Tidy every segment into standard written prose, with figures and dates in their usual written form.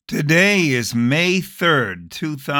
Today is May 3rd,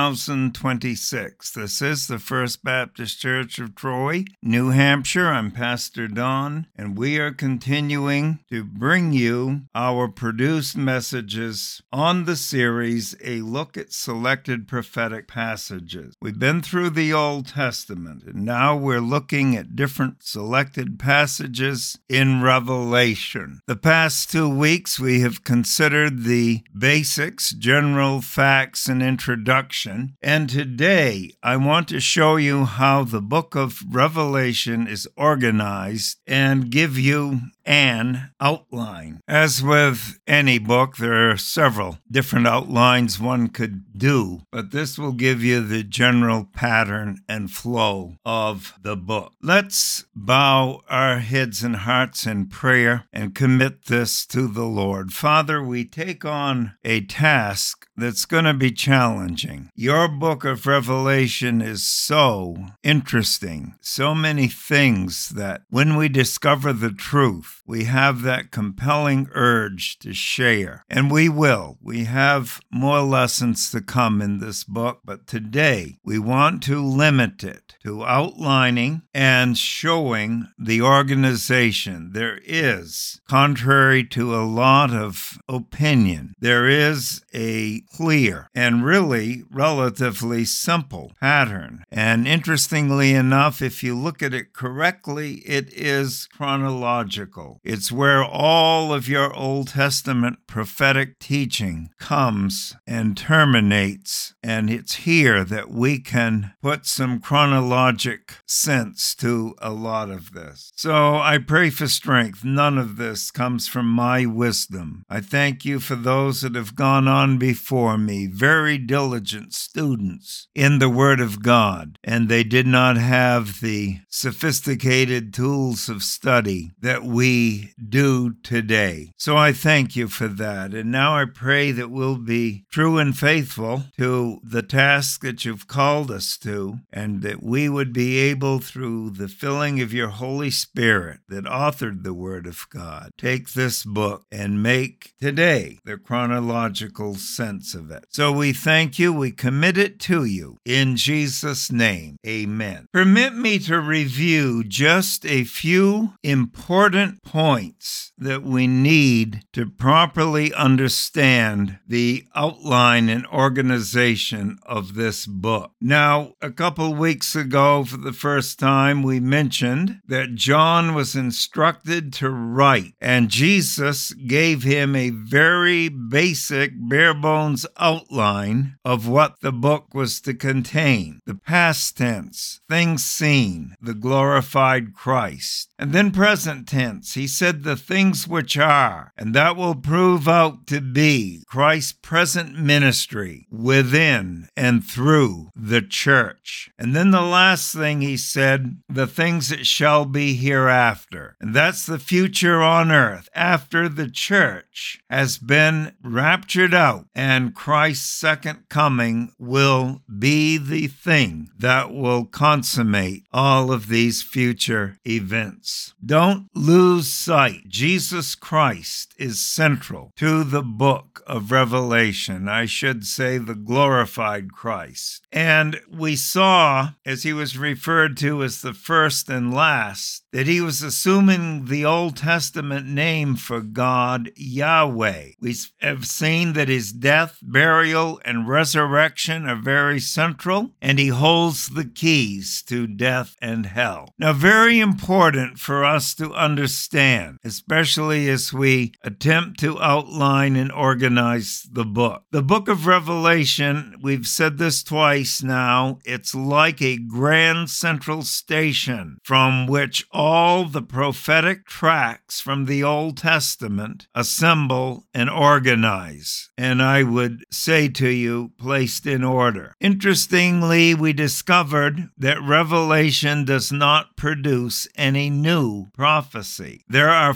2026. This is the First Baptist Church of Troy, New Hampshire. I'm Pastor Don, and we are continuing to bring you our produced messages on the series, A Look at Selected Prophetic Passages. We've been through the Old Testament, and now we're looking at different selected passages in Revelation. The past 2 weeks, we have considered the basics, general facts, and introduction. And today, I want to show you how the book of Revelation is organized and give you an outline. As with any book, there are several different outlines one could do, but this will give you the general pattern and flow of the book. Let's bow our heads and hearts in prayer and commit this to the Lord. Father, we take on a task that's going to be challenging. Your book of Revelation is so interesting, so many things that when we discover the truth, we have that compelling urge to share. And we will. We have more lessons to come in this book, but today we want to limit it to outlining and showing the organization. There is, contrary to a lot of opinion, there is a clear and really relatively simple pattern. And interestingly enough, if you look at it correctly, it is chronological. It's where all of your Old Testament prophetic teaching comes and terminates. And it's here that we can put some chronologic sense to a lot of this. So I pray for strength. None of this comes from my wisdom. I thank you for those that have gone on before me, very diligent students in the Word of God, and they did not have the sophisticated tools of study that we do today. So I thank you for that. And now I pray that we'll be true and faithful to the task that you've called us to, and that we would be able, through the filling of your Holy Spirit that authored the Word of God, take this book and make today the chronological sense of it. So we thank you. We commit it to you. In Jesus' name, amen. Permit me to review just a few important points that we need to properly understand the outline and organization of this book. Now, a couple weeks ago, for the first time, we mentioned that John was instructed to write, and Jesus gave him a very basic, bare-bones outline of what the book was to contain. The past tense, things seen, the glorified Christ. And then present tense, he said the things which are, and that will prove out to be Christ's present ministry within and through the church. And then the last thing he said, the things that shall be hereafter. And that's the future on earth after the church has been raptured out, and Christ's second coming will be the thing that will consummate all of these future events. Don't lose sight. Jesus Christ is central to the book of Revelation. I should say the glorified Christ. And we saw, as he was referred to as the first and last, that he was assuming the Old Testament name for God, Yahweh. We have seen that his death, burial, and resurrection are very central, and he holds the keys to death and hell. Now, very important for us to understand, especially as we attempt to outline and organize the book. The book of Revelation, we've said this twice now, it's like a grand central station from which all the prophetic tracts from the Old Testament assemble and organize. And I would say to you, placed in order. Interestingly, we discovered that Revelation does not produce any new prophecy. There are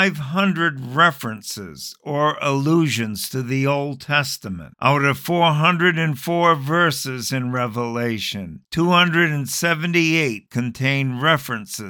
500 references or allusions to the Old Testament. Out of 404 verses in Revelation, 278 contain references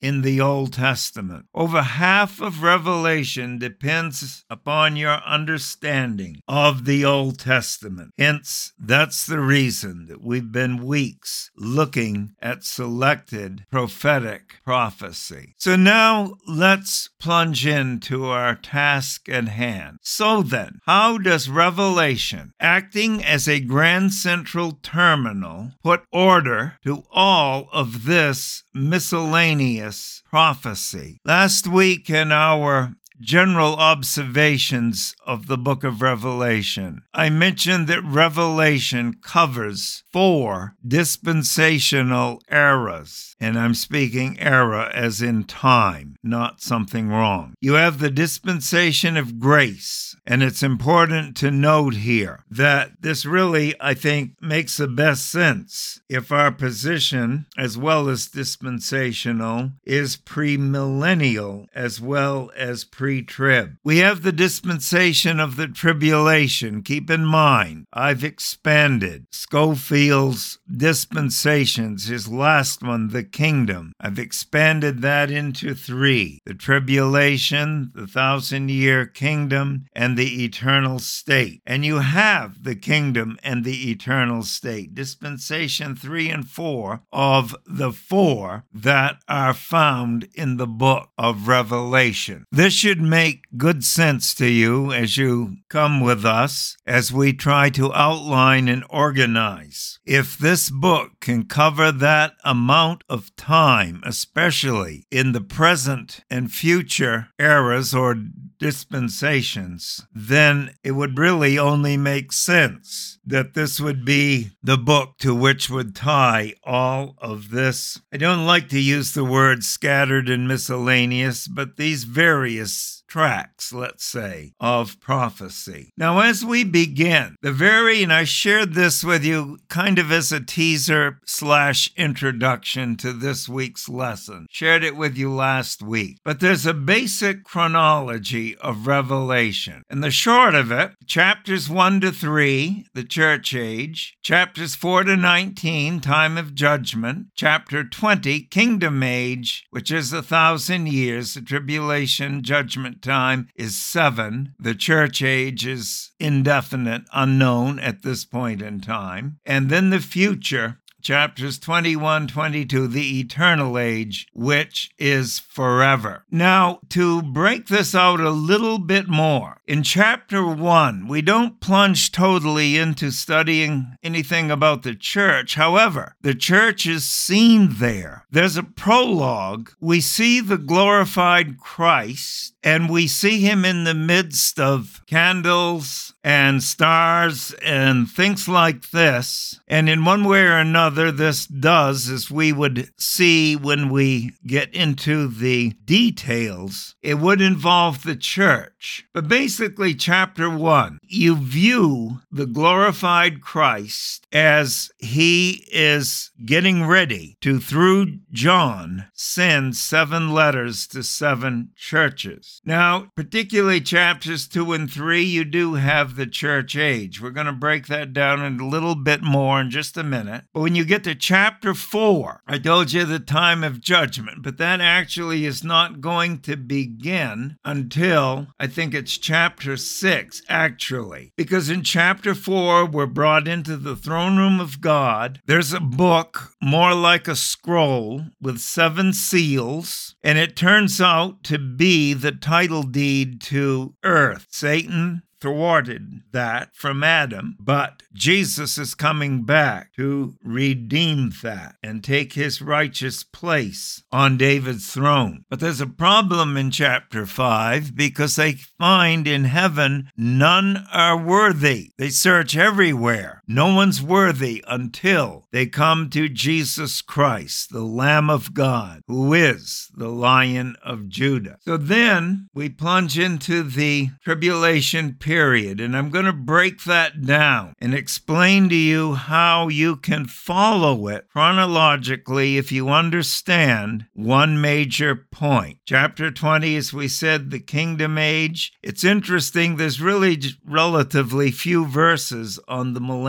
in the Old Testament. Over half of Revelation depends upon your understanding of the Old Testament. Hence, that's the reason that we've been weeks looking at selected prophetic prophecy. So now let's plunge into our task at hand. So then, how does Revelation, acting as a grand central terminal, put order to all of this miscellaneous prophecy? Last week in our general observations of the book of Revelation, I mentioned that Revelation covers 4 dispensational eras. And I'm speaking era as in time, not something wrong. You have the dispensation of grace. And it's important to note here that this really, I think, makes the best sense if our position, as well as dispensational, is premillennial as well as pre-trib. We have the dispensation of the tribulation. Keep in mind, I've expanded Scofield's dispensations, his last one, the kingdom. I've expanded that into 3. The tribulation, the 1,000-year kingdom, and the eternal state. And you have the kingdom and the eternal state. Dispensation 3 and 4 of the 4 that are found in the book of Revelation. This should make good sense to you as you come with us as we try to outline and organize. If this book can cover that amount of time, especially in the present and future eras or dispensations, then it would really only make sense that this would be the book to which would tie all of this. I don't like to use the word scattered and miscellaneous, but these various tracks, let's say, of prophecy. Now, as we begin, and I shared this with you kind of as a teaser / introduction to this week's lesson. Shared it with you last week. But there's a basic chronology of Revelation. And the short of it, chapters 1 to 3, the church age, chapters 4 to 19, time of judgment, chapter 20, kingdom age, which is 1,000 years, the tribulation, judgment time is 7. The church age is indefinite, unknown at this point in time. And then the future, chapters 21, 22, the eternal age, which is forever. Now, to break this out a little bit more, in chapter 1, we don't plunge totally into studying anything about the church. However, the church is seen there. There's a prologue. We see the glorified Christ, and we see him in the midst of candles and stars and things like this. And in one way or another, this does, as we would see when we get into the details, it would involve the church. But basically, chapter 1, you view the glorified Christ as he is getting ready to, through John, send 7 letters to 7 churches. Now, particularly chapters 2 and 3, you do have the church age. We're going to break that down in a little bit more in just a minute. But when you get to chapter 4, I told you the time of judgment, but that actually is not going to begin until, I think it's chapter 6, actually. Because in chapter 4, we're brought into the throne room of God. There's a book, more like a scroll, with 7 seals, and it turns out to be the title deed to earth. Satan thwarted that from Adam, but Jesus is coming back to redeem that and take his righteous place on David's throne. But there's a problem in chapter 5 because they find in heaven none are worthy. They search everywhere. No one's worthy until they come to Jesus Christ, the Lamb of God, who is the Lion of Judah. So then we plunge into the tribulation period, and I'm going to break that down and explain to you how you can follow it chronologically if you understand one major point. Chapter 20, as we said, the kingdom age. It's interesting, there's really relatively few verses on the millennium.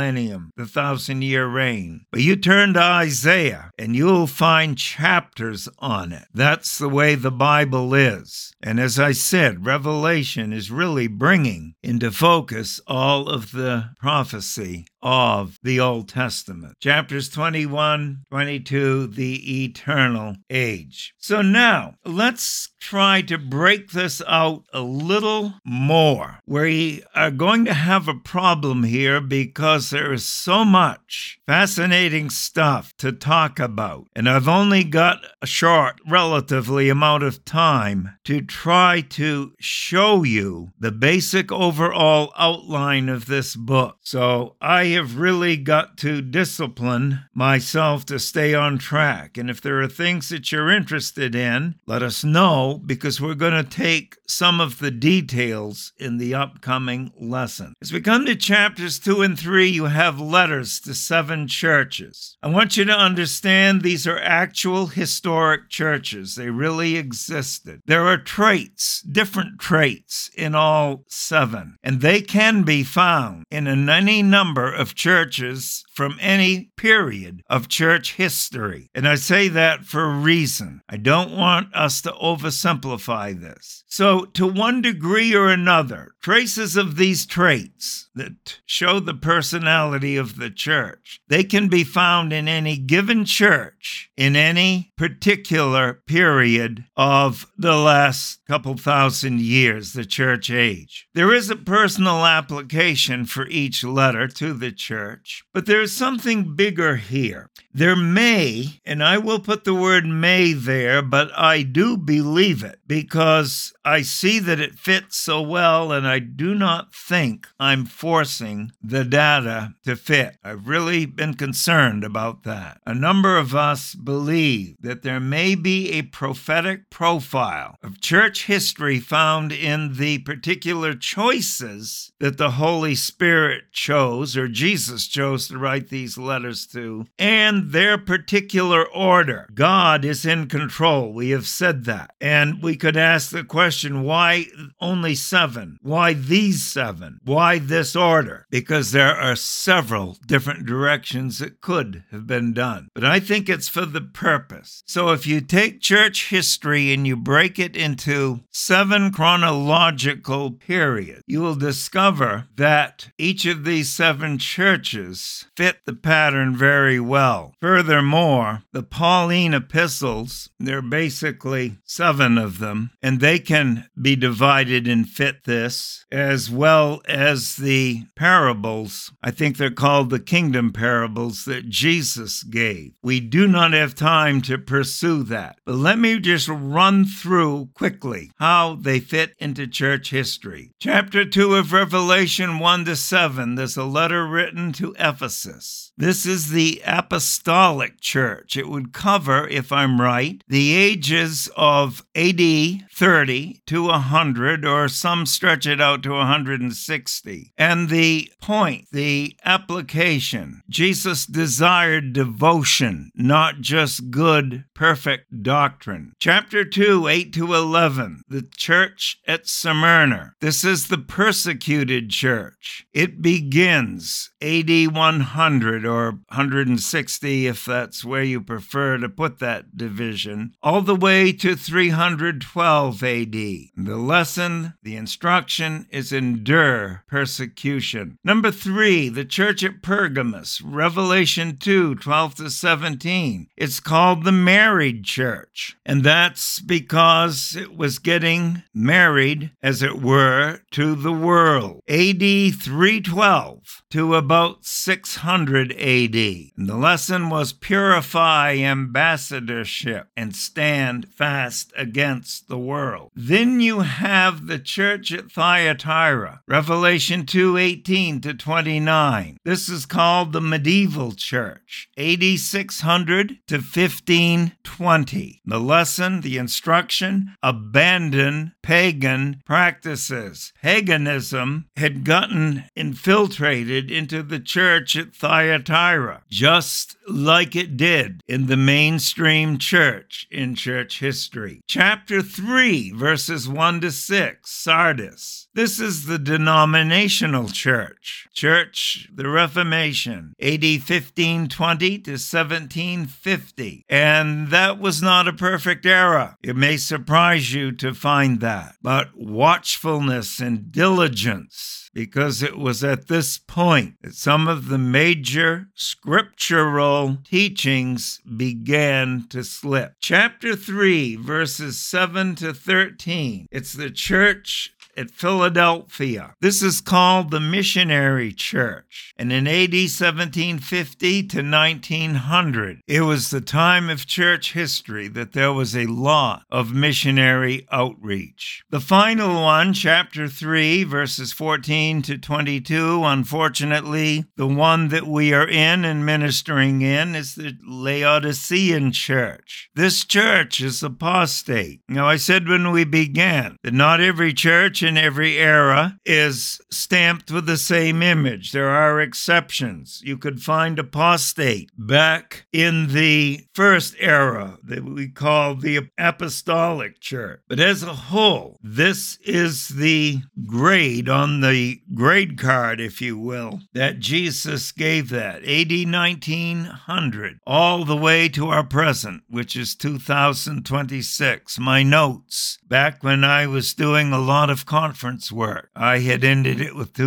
millennium, the 1,000-year reign. But you turn to Isaiah and you'll find chapters on it. That's the way the Bible is. And as I said, Revelation is really bringing into focus all of the prophecy of the Old Testament. Chapters 21, 22, the eternal age. So now, let's try to break this out a little more. We are going to have a problem here because there is so much fascinating stuff to talk about. And I've only got a short, relatively amount of time to try to show you the basic overall outline of this book. So I have really got to discipline myself to stay on track. And if there are things that you're interested in, let us know, because we're going to take some of the details in the upcoming lesson. As we come to chapters 2 and 3, you have letters to 7 churches. I want you to understand these are actual historic churches. They really existed. There are traits, different traits in all 7, and they can be found in any number of churches from any period of church history. And I say that for a reason. I don't want us to oversimplify this. So, to one degree or another, traces of these traits that show the personality of the church, they can be found in any given church in any particular period of the last couple thousand years, the church age. There is a personal application for each letter to the church, but there is something bigger here. There may, and I will put the word may there, but I do believe it because I see that it fits so well, and I do not think I'm forcing the data to fit. I've really been concerned about that. A number of us believe that there may be a prophetic profile of church history found in the particular choices that the Holy Spirit chose, or Jesus chose to write these letters to, and their particular order. God is in control. We have said that. And we could ask the question, why only 7? Why these 7? Why this order? Because there are several different directions it could have been done. But I think it's for the purpose. So if you take church history and you break it into 7 chronological periods, you will discover that each of these 7 churches fit the pattern very well. Furthermore, the Pauline epistles, there are basically 7 of them, and they can be divided and fit this, as well as the parables. I think they're called the kingdom parables that Jesus gave. We do not have time to pursue that, but let me just run through quickly how they fit into church history. Chapter 2 of Revelation 1 to 7, there's a letter written to Ephesus. This is the apostolic church. It would cover, if I'm right, the ages of AD 30 to 100, or some stretch it out to 160. And the point, the application, Jesus desired devotion, not just good, perfect doctrine. Chapter 2, 8 to 11, the church at Smyrna. This is the persecuted church. It begins AD 100 or 160, if that's where you prefer to put that division, all the way to 312 AD. The lesson, the instruction is endure persecution. Number 3, the church at Pergamos, Revelation 2, 12 to 17. It's called the married church, and that's because it was getting married, as it were, to the world. AD 312 to about 600 AD. And the lesson was purify ambassadorship and stand fast against the world. Then you have the church at Thyatira, Revelation 2:18 to 29. This is called the medieval church, AD 600 to 1520. The lesson, the instruction, abandon pagan practices. Paganism had gotten infiltrated into the church at Thyatira. Thyatira, just like it did in the mainstream church in church history. Chapter 3, verses 1 to 6, Sardis. This is the denominational church, the Reformation, AD 1520 to 1750. And that was not a perfect era. It may surprise you to find that. But watchfulness and diligence, because it was at this point that some of the major scriptural teachings began to slip. Chapter 3, verses 7 to 13. It's the church at Philadelphia. This is called the Missionary Church. And in AD 1750 to 1900, it was the time of church history that there was a lot of missionary outreach. The final one, chapter 3, verses 14 to 22, unfortunately, the one that we are in and ministering in is the Laodicean church. This church is apostate. Now, I said when we began that not every church in every era is stamped with the same image. There are exceptions. You could find apostate back in the first era that we call the apostolic church. But as a whole, this is the grade on the grade card, if you will, that Jesus gave that. AD 1900, all the way to our present, which is 2026. My notes, back when I was doing a lot of conference work, I had ended it with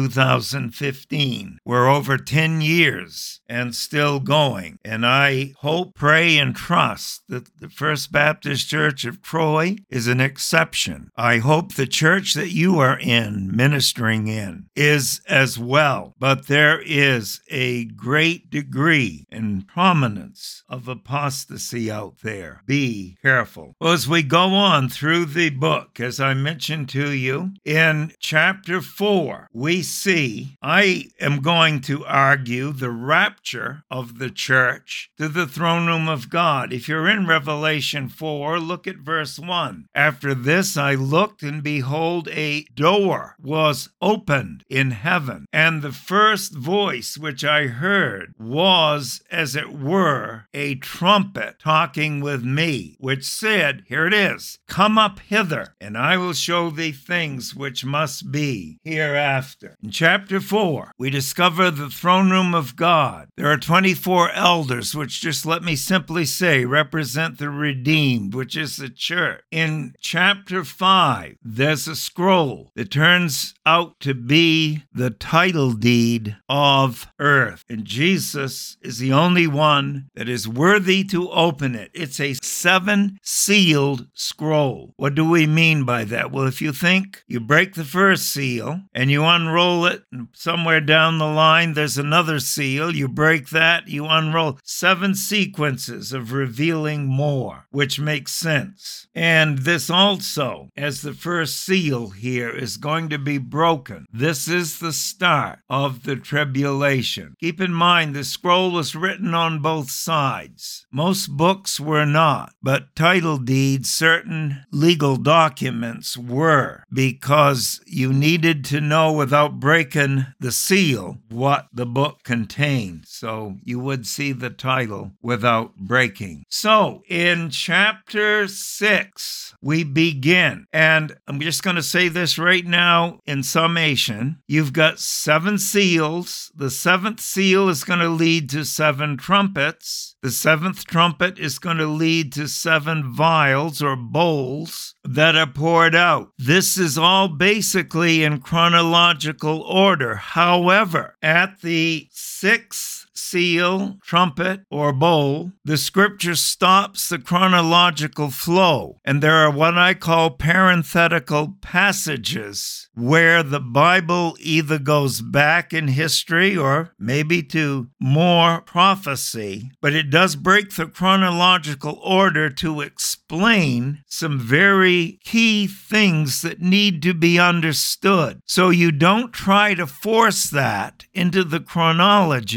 2015. We're over 10 years and still going. And I hope, pray, and trust that the First Baptist Church of Troy is an exception. I hope the church that you are in, ministering in, is as well. But there is a great degree and prominence of apostasy out there. Be careful. Well, as we go on through the book, as I mentioned to you, in chapter 4, we see, I am going to argue, the rapture of the church to the throne room of God. If you're in Revelation 4, look at verse 1. After this I looked, and behold, a door was opened in heaven. And the first voice which I heard was, as it were, a trumpet talking with me, which said, here it is, come up hither, and I will show thee things which must be hereafter. In chapter 4, we discover the throne room of God. There are 24 elders, which, just let me simply say, represent the redeemed, which is the church. In chapter 5, there's a scroll that turns out to be the title deed of earth. And Jesus is the only one that is worthy to open it. It's a 7-sealed scroll. What do we mean by that? Well, if you think you break the first seal and you unroll it, and somewhere down the line there's another seal, you break that, you unroll 7 sequences of revealing more, which makes sense. And this also, as the first seal here is going to be broken, this is the start of the tribulation. Keep in mind, the scroll was written on both sides. Most books were not, but title deeds, certain legal documents were, because you needed to know without breaking the seal what the book contained. So you would see the title without breaking. So in chapter 6, we begin. And I'm just going to say this right now in summation. You've got 7 seals. The 7th seal is going to lead to 7 trumpets. The 7th trumpet is going to lead to 7 vials or bowls that are poured out. This is all basically in chronological order. However, at the 6th seal, trumpet, or bowl, the scripture stops the chronological flow. And there are what I call parenthetical passages where the Bible either goes back in history or maybe to more prophecy, but it does break the chronological order to explain some very key things that need to be understood. So you don't try to force that into the chronology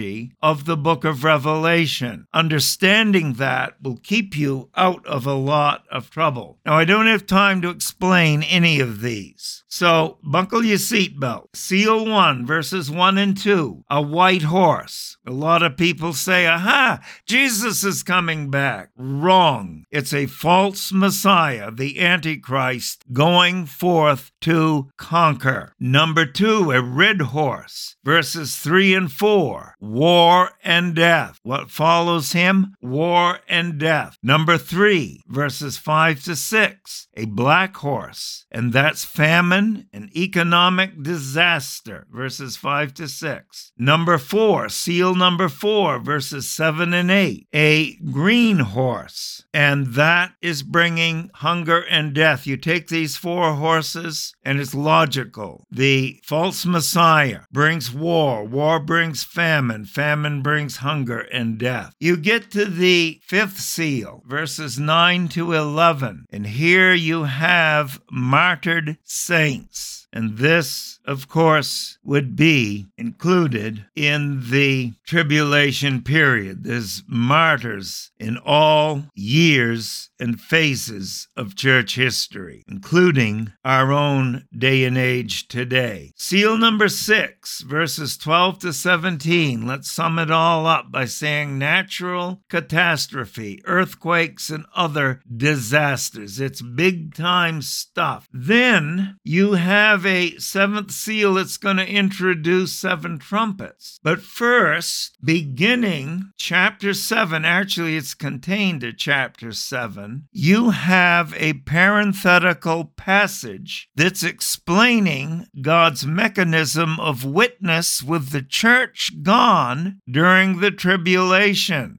of the book of Revelation. Understanding that will keep you out of a lot of trouble. Now, I don't have time to explain any of these, so buckle your seatbelt. Seal 1, verses 1 and 2, a white horse. A lot of people say, aha, Jesus is coming back. Wrong. It's a false Messiah, the Antichrist, going forth to conquer. Number 2, a red horse. Verses 3 and 4, war and death. What follows him? War and death. Number 3, verses 5 to 6, a black horse, and that's famine and economic disaster. Verses 5 to 6. Number 4, seal number 4, verses 7 and 8, a green horse, and that is bringing hunger and death. You take these 4 horses, and it's logical. The false Messiah brings war. War brings famine. Famine brings hunger and death. You get to the 5th seal, verses 9 to 11, and here you have martyred saints. And this, of course, would be included in the tribulation period. There's martyrs in all years and phases of church history, including our own day and age today. Seal number 6, verses 12 to 17. Let's sum it all up by saying natural catastrophe, earthquakes, and other disasters. It's big-time stuff. Then you have a 7th seal that's going to introduce 7 trumpets. But first, beginning chapter 7, actually it's contained in chapter 7, you have a parenthetical passage that's explaining God's mechanism of witness with the church gone during the tribulation.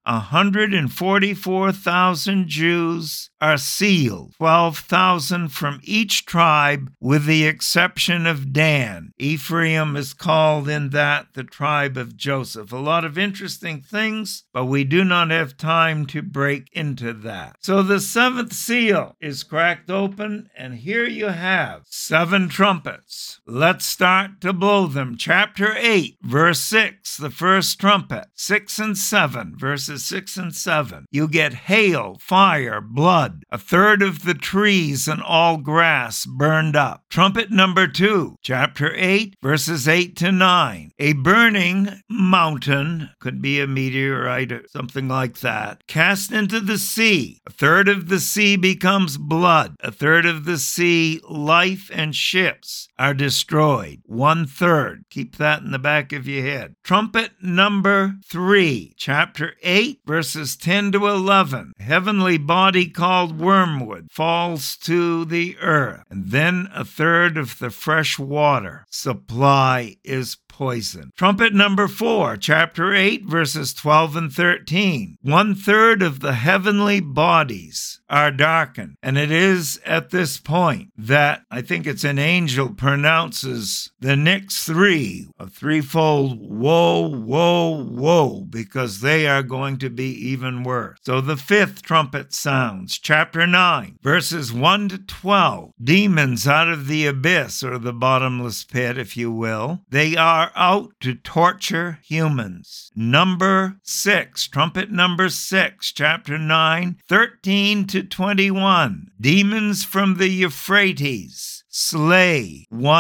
144,000 Jews are sealed, 12,000 from each tribe with the exception of Dan. Ephraim is called in that the tribe of Joseph. A lot of interesting things, but we do not have time to break into that. So the 7th seal is cracked open, and here you have 7 trumpets. Let's start to blow them. Chapter 8, verse 6, the first trumpet. 6 and 7, verses 6 and 7. You get hail, fire, blood. 1/3 of the trees and all grass burned up. Trumpet number 2, chapter 8, verses 8 to 9. A burning mountain, could be a meteorite or something like that, cast into the sea. 1/3 of the sea becomes blood. 1/3 of the sea, life and ships are destroyed. 1/3. Keep that in the back of your head. Trumpet number 3, chapter 8, verses 10 to 11. A heavenly body called wormwood falls to the earth, and then 1/3 of the fresh water supply is poison. Trumpet number 4, chapter 8, verses 12 and 13. 1/3 of the heavenly bodies are darkened. And it is at this point that I think it's an angel pronounces the next 3, a threefold woe, woe, woe, because they are going to be even worse. So the 5th trumpet sounds. Chapter 9, verses 1 to 12. Demons out of the abyss, or the bottomless pit, if you will. They are out to torture humans. Number 6, trumpet number 6, chapter 9, 13 to 21. Demons from the Euphrates slay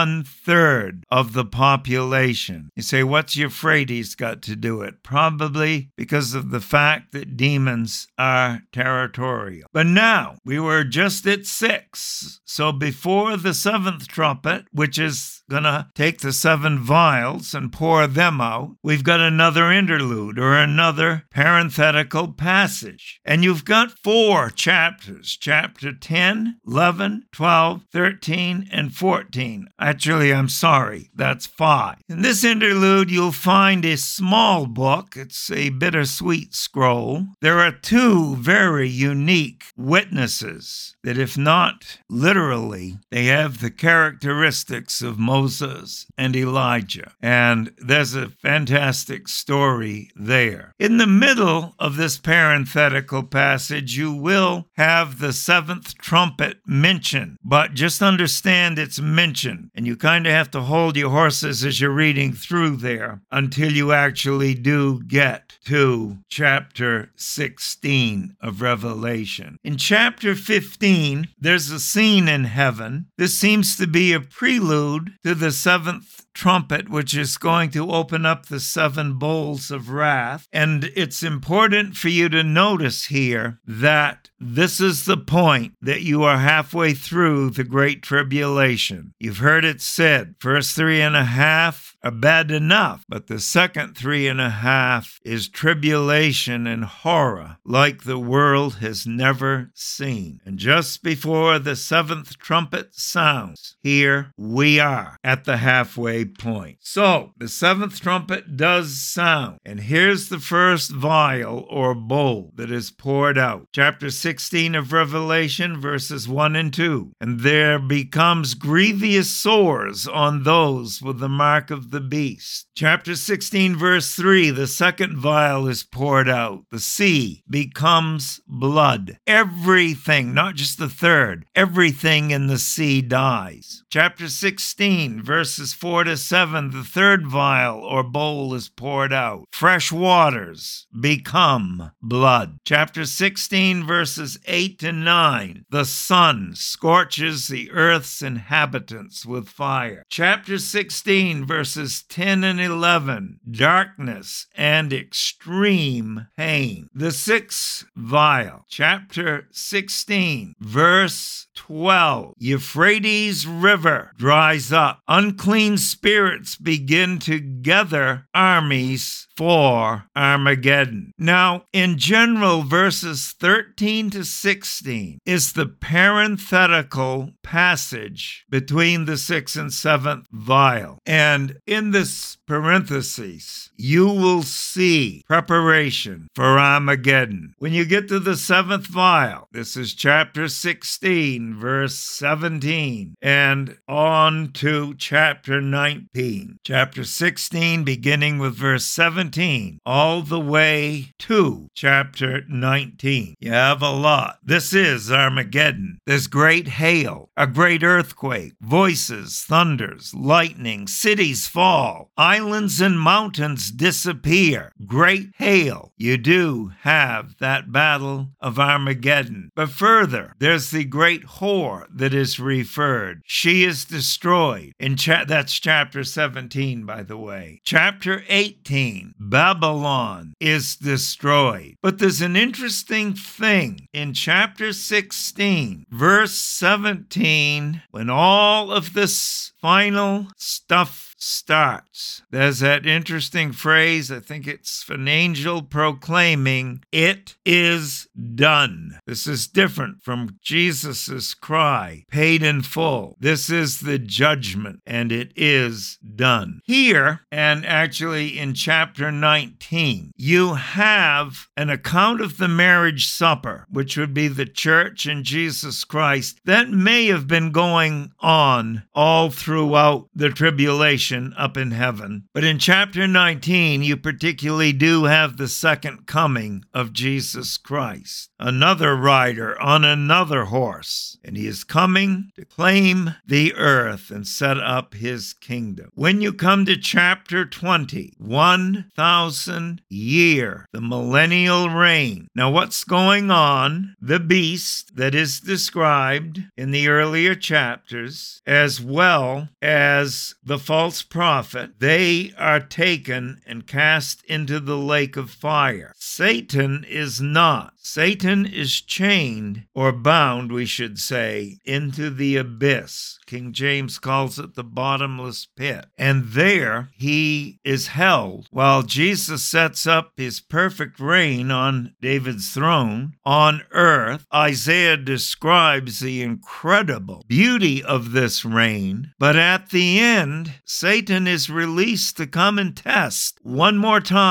1/3 of the population. You say, what's Euphrates got to do it? Probably because of the fact that demons are territorial. But now, we were just at 6. So before the 7th trumpet, which is going to take the 7 vials and pour them out, we've got another interlude or another parenthetical passage. And you've got 4 chapters, chapter 10, 11, 12, 13, and 14. Actually, I'm sorry, that's 5. In this interlude, you'll find a small book. It's a bittersweet scroll. There are 2 very unique witnesses that, if not literally, they have the characteristics of Moses and Elijah. And there's a fantastic story there. In the middle of this parenthetical passage, you will have the 7th trumpet mentioned. But just understand understand it's mentioned, and you kind of have to hold your horses as you're reading through there until you actually do get to chapter 16 of Revelation. In chapter 15, there's a scene in heaven. This seems to be a prelude to the seventh trumpet, which is going to open up the seven bowls of wrath. And it's important for you to notice here that this is the point that you are halfway through the Great Tribulation. You've heard it said, first 3.5 are bad enough, but the second 3.5 is tribulation and horror like the world has never seen. And just before the seventh trumpet sounds, here we are at the halfway point. So the seventh trumpet does sound, and here's the first vial or bowl that is poured out. Chapter 16 of Revelation, verses 1 and 2. And there becomes grievous sores on those with the mark of the beast. Chapter 16, verse 3, the second vial is poured out. The sea becomes blood. Everything, not just the third, everything in the sea dies. Chapter 16, verses 4 to 7, the third vial or bowl is poured out. Fresh waters become blood. Chapter 16, verses 8 to 9, the sun scorches the earth's inhabitants with fire. Chapter 16, verses 10 and 11, darkness and extreme pain. The sixth vial. Chapter 16, verse 12, Euphrates River dries up. Unclean spirits begin to gather armies for Armageddon. Now, in general, verses 13 to 16 is the parenthetical passage between the sixth and seventh vial. And in this parentheses, you will see preparation for Armageddon. When you get to the seventh vial, this is chapter 16, verse 17, and on to chapter 19. Chapter 16, beginning with verse 17, all the way to chapter 19. You have a lot. This is Armageddon. There's great hail, a great earthquake, voices, thunders, lightning, cities fall, islands and mountains disappear, great hail. You do have that battle of Armageddon. But further, there's the great whore that is referred. She is destroyed. That's chapter 17, by the way. Chapter 18, Babylon is destroyed. But there's an interesting thing in chapter 16, verse 17, when all of this final stuff starts. There's that interesting phrase, I think it's an angel proclaiming, "It is done." This is different from Jesus's cry, paid in full. This is the judgment, and it is done. Here, and actually in chapter 19, you have an account of the marriage supper, which would be the church and Jesus Christ, that may have been going on all throughout the tribulation up in heaven. But in chapter 19, you particularly do have the second coming of Jesus Christ. Another rider on another horse, and he is coming to claim the earth and set up his kingdom. When you come to chapter 20, 1,000 year, the millennial reign. Now what's going on? The beast that is described in the earlier chapters, as well as the false prophet, they are taken and cast into the lake of fire. Satan is not. Satan is chained, or bound, we should say, into the abyss. King James calls it the bottomless pit. And there he is held while Jesus sets up his perfect reign on David's throne on earth. Isaiah describes the incredible beauty of this reign. But at the end, Satan is released to come and test one more time.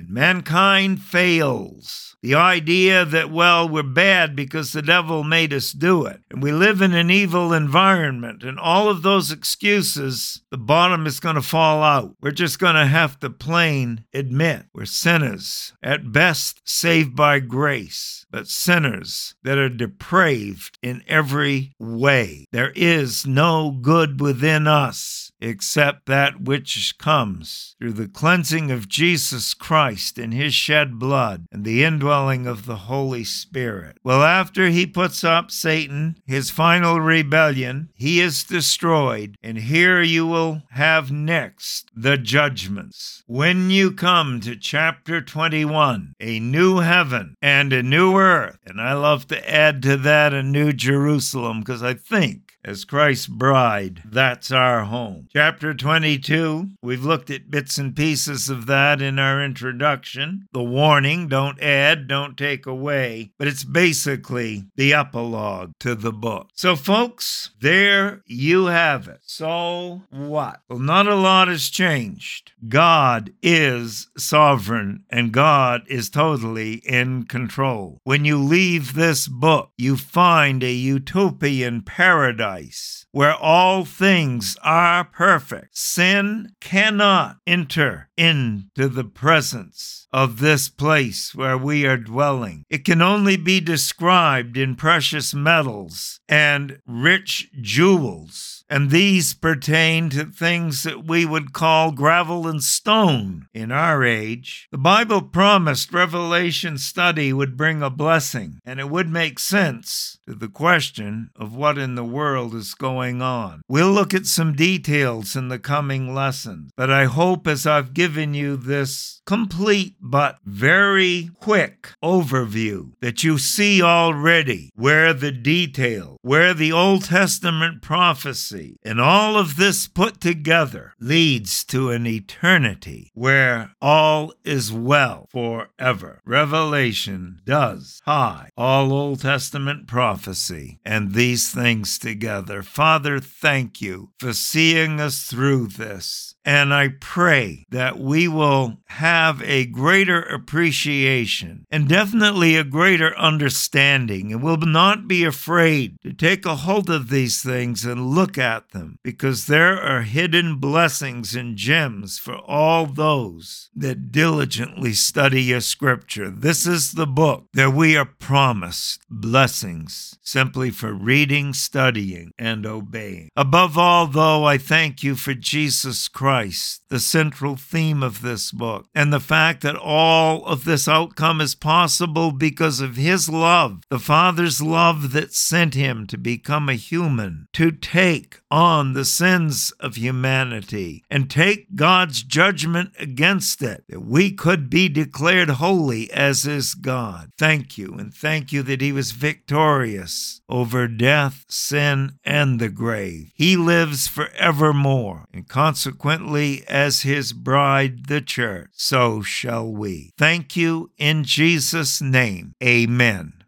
Mankind fails. The idea that, well, we're bad because the devil made us do it, and we live in an evil environment, and all of those excuses, the bottom is going to fall out. We're just going to have to plain admit we're sinners, at best saved by grace, but sinners that are depraved in every way. There is no good within us except that which comes through the cleansing of Jesus Christ and his shed blood and the indwelling of the Holy Spirit. Well, after he puts up Satan, his final rebellion, he is destroyed. And here you will have next the judgments. When you come to chapter 21, a new heaven and a new earth, and I love to add to that a new Jerusalem, because I think as Christ's bride, that's our home. Chapter 22, we've looked at bits and pieces of that in our introduction. The warning, don't add, don't take away, but it's basically the epilogue to the book. So folks, there you have it. So what? Well, not a lot has changed. God is sovereign and God is totally in control. When you leave this book, you find a utopian paradise where all things are perfect. Sin cannot enter into the presence of this place where we are dwelling. It can only be described in precious metals and rich jewels. And these pertain to things that we would call gravel and stone in our age. The Bible promised Revelation study would bring a blessing, and it would make sense to the question of what in the world is going on. We'll look at some details in the coming lessons, but I hope as I've given you this complete but very quick overview that you see already where the detail, where the Old Testament prophecy, and all of this put together leads to an eternity where all is well forever. Revelation does tie all Old Testament prophecy and these things together. Father, thank you for seeing us through this. And I pray that we will have a greater appreciation and definitely a greater understanding, and will not be afraid to take a hold of these things and look at them, because there are hidden blessings and gems for all those that diligently study your scripture. This is the book that we are promised blessings simply for reading, studying, and obeying. Above all, though, I thank you for Jesus Christ, the central theme of this book, and the fact that all of this outcome is possible because of his love, the Father's love that sent him to become a human, to take on the sins of humanity and take God's judgment against it, that we could be declared holy as is God. Thank you, and thank you that he was victorious over death, sin, and the grave. He lives forevermore, and consequently, as his bride, the church, so shall we. Thank you in Jesus' name. Amen.